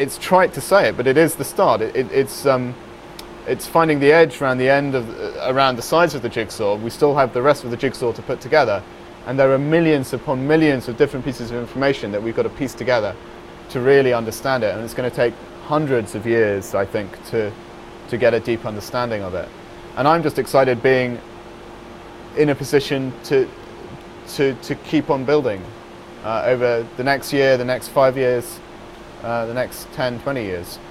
it's trite to say it, but it is the start. It's finding the edge around the end of around the sides of the jigsaw. We still have the rest of the jigsaw to put together, and there are millions upon millions of different pieces of information that we've got to piece together to really understand it, and it's going to take hundreds of years, I think, to get a deep understanding of it. And I'm just excited being in a position to keep on building over the next year, the next 5 years, the next 10, 20 years.